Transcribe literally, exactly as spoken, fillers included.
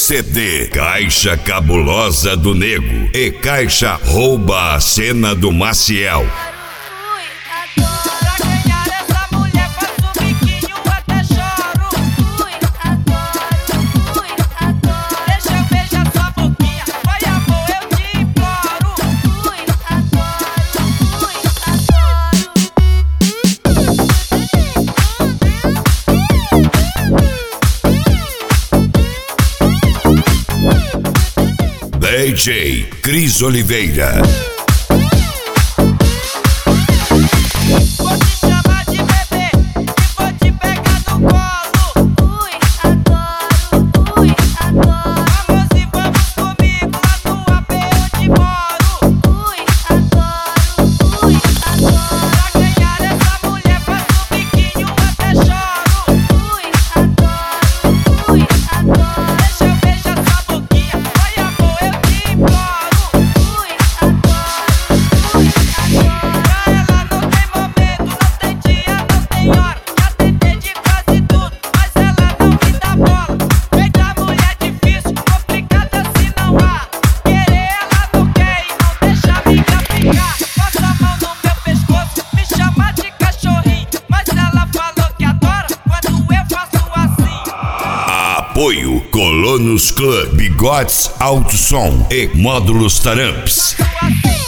C D Caixa Cabulosa do Nego e Caixa Rouba a Cena do Maciel. D J Cris Oliveira. Vou te chamar de bebê e vou te pegar no colo. Ui, adoro, ui, adoro. Vamos e vamos comigo lá no A P onde moro. Ui, adoro, ui, adoro. Pra ganhar essa mulher faço um biquinho até choro. Ui, adoro, ui, adoro. Deixa eu beijar sua boquinha, vai amor, eu te imploro. Ui, adoro, ui, adoro. Pra ela não tem momento, não tem dia, não tem hora. Já tentei de quase tudo, mas ela não me dá bola. Feita mulher difícil, complicada se não há. Querer ela não quer e não deixa me engapicar. Passa a mão no meu pescoço, me chama de cachorrinho. Mas ela falou que adora quando eu faço assim. Apoio Colonos Club, Bigodes Alto Som e Módulos Taramps. Faço assim.